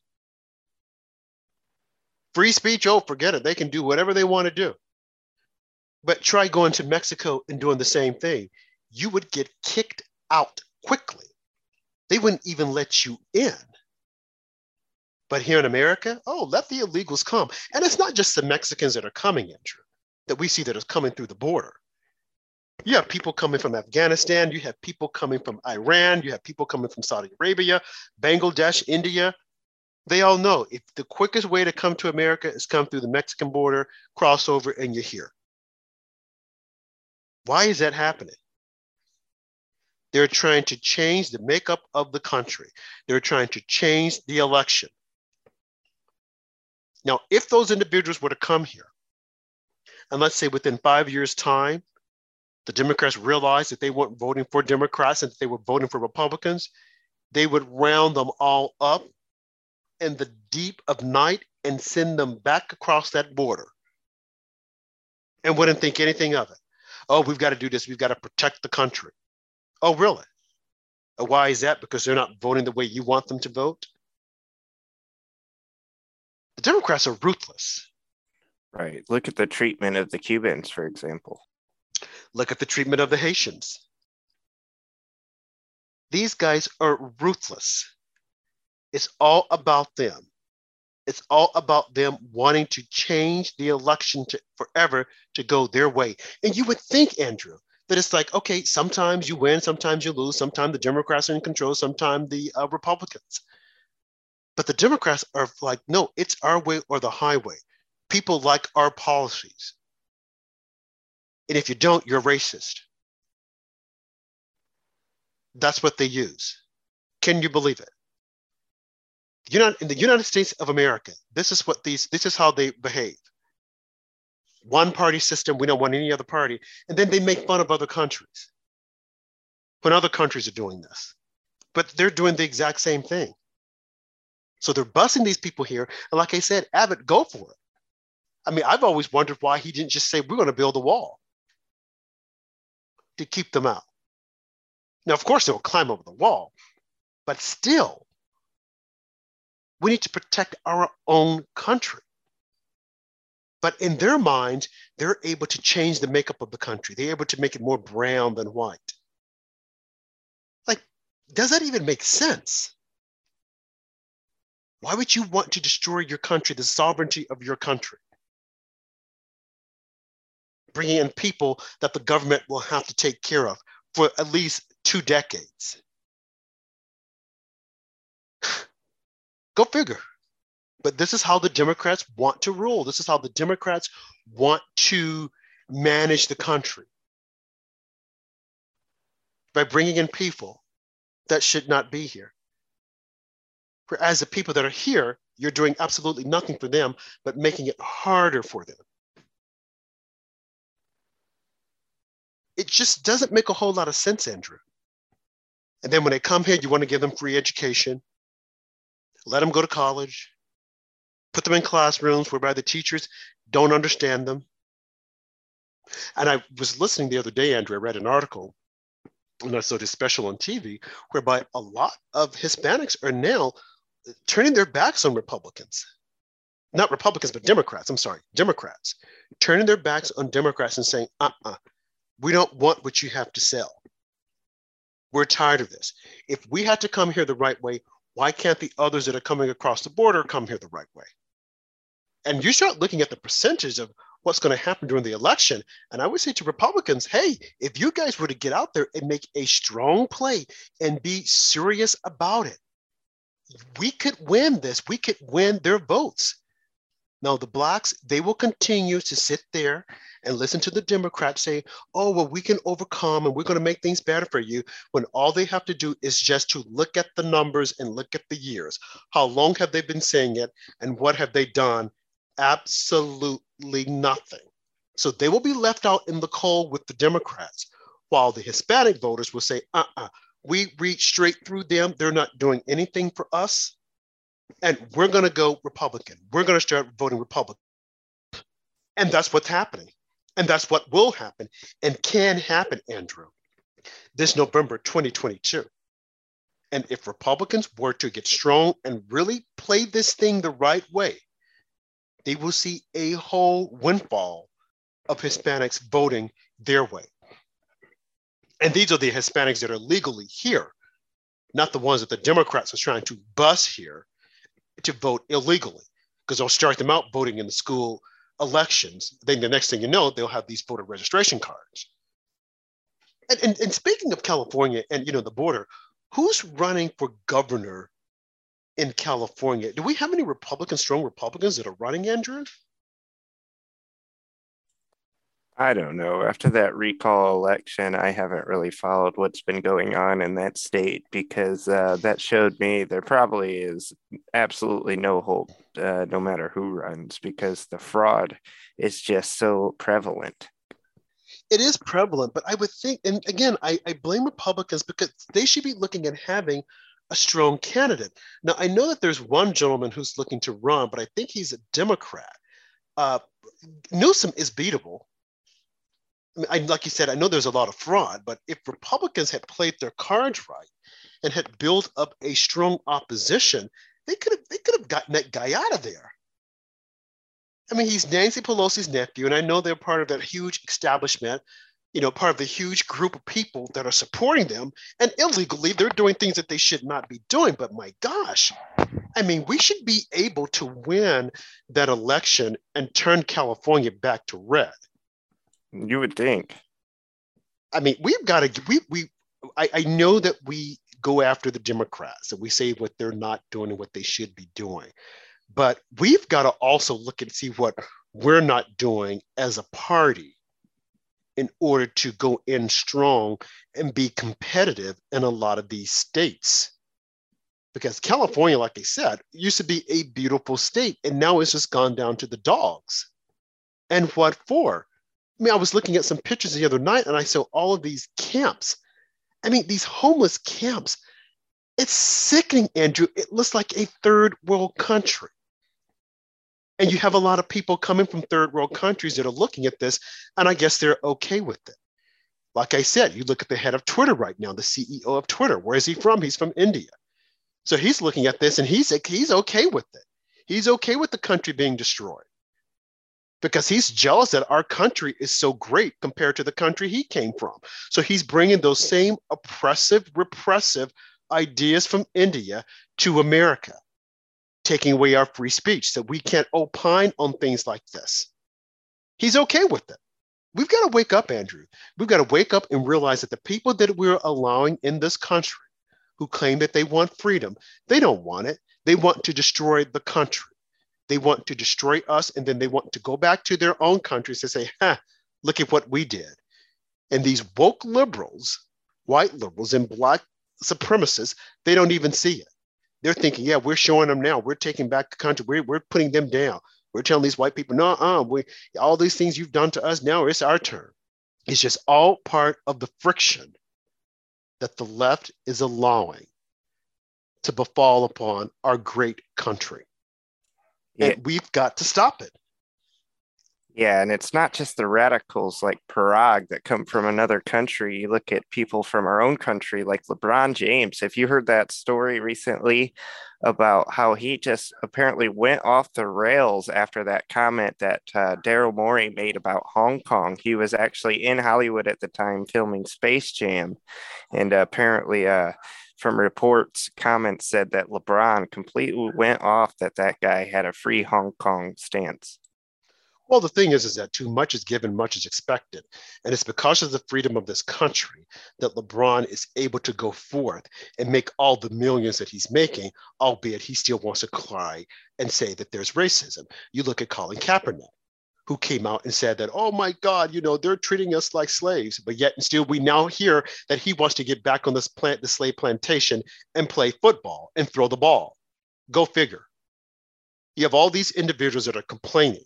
Free speech, oh, forget it. They can do whatever they want to do. But try going to Mexico and doing the same thing. You would get kicked out quickly. They wouldn't even let you in. But here in America, oh, let the illegals come. And it's not just the Mexicans that are coming, Andrew, that we see that is coming through the border. You have people coming from Afghanistan. You have people coming from Iran. You have people coming from Saudi Arabia, Bangladesh, India. They all know if the quickest way to come to America is come through the Mexican border, cross over, and you're here. Why is that happening? They're trying to change the makeup of the country. They're trying to change the election. Now, if those individuals were to come here, and let's say within five years' time, the Democrats realized that they weren't voting for Democrats and that they were voting for Republicans, they would round them all up in the deep of night and send them back across that border and wouldn't think anything of it. Oh, we've got to do this. We've got to protect the country. Oh, really? Why is that? Because they're not voting the way you want them to vote? The Democrats are ruthless. Right. Look at the treatment of the Cubans, for example. Look at the treatment of the Haitians. These guys are ruthless. It's all about them. It's all about them wanting to change the election to forever to go their way. And you would think, Andrew, that it's like, okay, sometimes you win, sometimes you lose, sometimes the Democrats are in control, sometimes the uh, Republicans. But the Democrats are like, no, it's our way or the highway. People like our policies. And if you don't, you're racist. That's what they use. Can you believe it? United, in the United States of America, this is what these, this is how they behave. One party system, we don't want any other party. And then they make fun of other countries when other countries are doing this. But they're doing the exact same thing. So they're busing these people here. And like I said, Abbott, go for it. I mean, I've always wondered why he didn't just say, we're going to build a wall to keep them out. Now, of course, they'll climb over the wall, but still, we need to protect our own country. But in their minds, they're able to change the makeup of the country. They're able to make it more brown than white. Like, does that even make sense? Why would you want to destroy your country, the sovereignty of your country? Bringing in people that the government will have to take care of for at least two decades. Go figure. But this is how the Democrats want to rule. This is how the Democrats want to manage the country. By bringing in people that should not be here. Whereas the people that are here, you're doing absolutely nothing for them, but making it harder for them. It just doesn't make a whole lot of sense, Andrew. And then when they come here, you want to give them free education, let them go to college, put them in classrooms whereby the teachers don't understand them. And I was listening the other day, Andrew, I read an article and I saw this special on T V, whereby a lot of Hispanics are now turning their backs on Republicans. Not Republicans, but Democrats. I'm sorry, Democrats. Turning their backs on Democrats and saying, uh-uh, we don't want what you have to sell. We're tired of this. If we had to come here the right way, why can't the others that are coming across the border come here the right way? And you start looking at the percentage of what's going to happen during the election. And I would say to Republicans, hey, if you guys were to get out there and make a strong play and be serious about it, we could win this. We could win their votes. Now, the blacks, they will continue to sit there and listen to the Democrats say, oh, well, we can overcome and we're going to make things better for you, when all they have to do is just to look at the numbers and look at the years. How long have they been saying it, and what have they done? Absolutely nothing. So they will be left out in the cold with the Democrats, while the Hispanic voters will say, uh-uh, we reach straight through them. They're not doing anything for us. And we're going to go Republican. We're going to start voting Republican. And that's what's happening. And that's what will happen and can happen, Andrew, this November twenty twenty-two. And if Republicans were to get strong and really play this thing the right way, they will see a whole windfall of Hispanics voting their way. And these are the Hispanics that are legally here, not the ones that the Democrats are trying to bus here to vote illegally, because they'll start them out voting in the school elections. Then the next thing you know, they'll have these voter registration cards. And, and, and speaking of California and, you know, the border, who's running for governor in California? Do we have any Republicans, strong Republicans that are running, Andrew? I don't know. After that recall election, I haven't really followed what's been going on in that state, because uh, that showed me there probably is absolutely no hope, uh, no matter who runs, because the fraud is just so prevalent. It is prevalent, but I would think, and again, I, I blame Republicans because they should be looking at having a strong candidate. Now, I know that there's one gentleman who's looking to run, but I think he's a Democrat. Uh, Newsom is beatable. I mean, I, like you said, I know there's a lot of fraud, but if Republicans had played their cards right and had built up a strong opposition, they could have they could have gotten that guy out of there. I mean, he's Nancy Pelosi's nephew, and I know they're part of that huge establishment, you know, part of the huge group of people that are supporting them, and illegally they're doing things that they should not be doing. But my gosh, I mean, we should be able to win that election and turn California back to red. You would think. I mean, we've got to, we, we, I, I know that we go after the Democrats and we say what they're not doing and what they should be doing. But we've got to also look and see what we're not doing as a party in order to go in strong and be competitive in a lot of these states. Because California, like I said, used to be a beautiful state, and now it's just gone down to the dogs. And what for? I mean, I was looking at some pictures the other night and I saw all of these camps. I mean, these homeless camps, it's sickening, Andrew. It looks like a third world country. And you have a lot of people coming from third world countries that are looking at this, and I guess they're okay with it. Like I said, you look at the head of Twitter right now, the C E O of Twitter. Where is he from? He's from India. So he's looking at this and he's, he's okay with it. He's okay with the country being destroyed, because he's jealous that our country is so great compared to the country he came from. So he's bringing those same oppressive, repressive ideas from India to America, taking away our free speech so we can't opine on things like this. He's okay with it. We've got to wake up, Andrew. We've got to wake up and realize that the people that we're allowing in this country who claim that they want freedom, they don't want it. They want to destroy the country. They want to destroy us, and then they want to go back to their own countries and say, ha, look at what we did. And these woke liberals, white liberals, and black supremacists, they don't even see it. They're thinking, yeah, we're showing them now. We're taking back the country. We're, we're putting them down. We're telling these white people, no, uh, we, all these things you've done to us, now it's our turn. It's just all part of the friction that the left is allowing to befall upon our great country. Yeah. And we've got to stop it. Yeah, and it's not just the radicals like Parag that come from another country. You look at people from our own country like LeBron James. If you heard that story recently about how he just apparently went off the rails after that comment that uh, Daryl Morey made about Hong Kong. He was actually in Hollywood at the time filming Space Jam. And uh, apparently, uh, from reports, comments said that LeBron completely went off that that guy had a free Hong Kong stance. Well, the thing is, is that too much is given, much is expected. And it's because of the freedom of this country that LeBron is able to go forth and make all the millions that he's making, albeit he still wants to cry and say that there's racism. You look at Colin Kaepernick, who came out and said that, oh my God, you know, they're treating us like slaves. But yet and still we now hear that he wants to get back on this plant, the slave plantation and play football and throw the ball. Go figure. You have all these individuals that are complaining.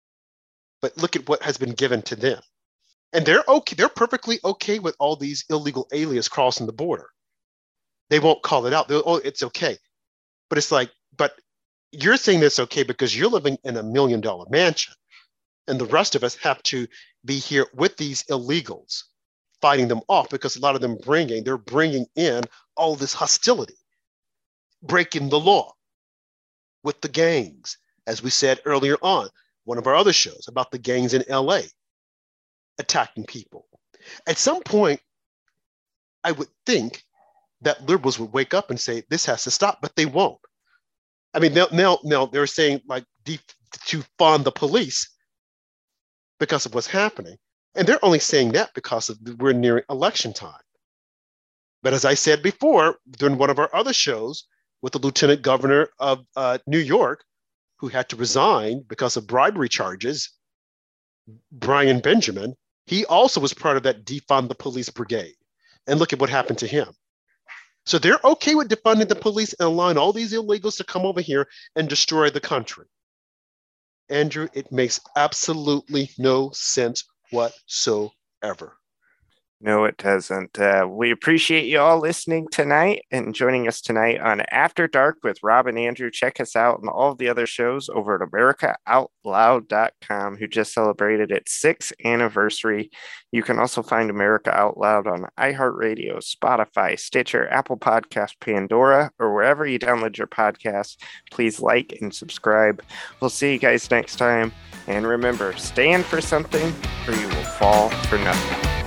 But look at what has been given to them. And they're okay, they're perfectly okay with all these illegal aliens crossing the border. They won't call it out. They're, oh, it's okay. But it's like, but you're saying that's okay because you're living in a million dollar mansion. And the rest of us have to be here with these illegals, fighting them off because a lot of them bringing, they're bringing in all this hostility, breaking the law with the gangs, as we said earlier on. One of our other shows about the gangs in L A attacking people. At some point, I would think that liberals would wake up and say, this has to stop, but they won't. I mean, now, now, now they're saying like to fund the police because of what's happening. And they're only saying that because of, we're nearing election time. But as I said before, during one of our other shows with the lieutenant governor of uh, New York, who had to resign because of bribery charges, Brian Benjamin, he also was part of that defund the police brigade. And look at what happened to him. So they're okay with defunding the police and allowing all these illegals to come over here and destroy the country. Andrew, it makes absolutely no sense whatsoever. No, it doesn't. Uh, we appreciate you all listening tonight and joining us tonight on After Dark with Rob and Andrew. Check us out and all of the other shows over at America Out Loud dot com, who just celebrated its sixth anniversary. You can also find America Out Loud on iHeartRadio, Spotify, Stitcher, Apple Podcasts, Pandora, or wherever you download your podcasts. Please like and subscribe. We'll see you guys next time. And remember, stand for something or you will fall for nothing.